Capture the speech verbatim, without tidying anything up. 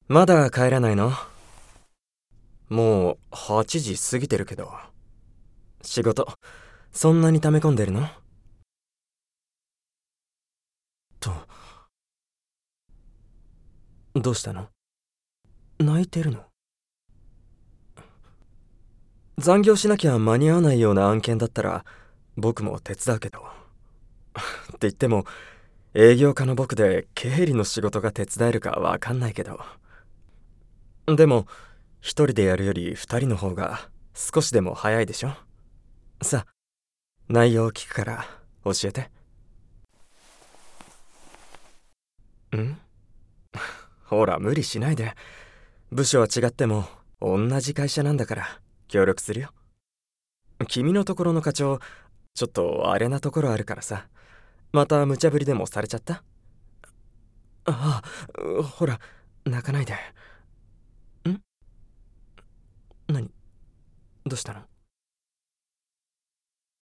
まだ帰らないの？もうはちじ過ぎてるけど。仕事、そんなに溜め込んでるの？と、どうしたの？泣いてるの？残業しなきゃ間に合わないような案件だったら僕も手伝うけど。って言っても営業家の僕で経理の仕事が手伝えるかわかんないけど。でも一人でやるより二人の方が少しでも早いでしょ。さあ、内容聞くから教えて。ん？ほら無理しないで。部署は違っても同じ会社なんだから協力するよ。君のところの課長、ちょっとあれなところあるからさ。また無茶ぶりでもされちゃった？ああ、ほら泣かないで。ん？何？どうしたの？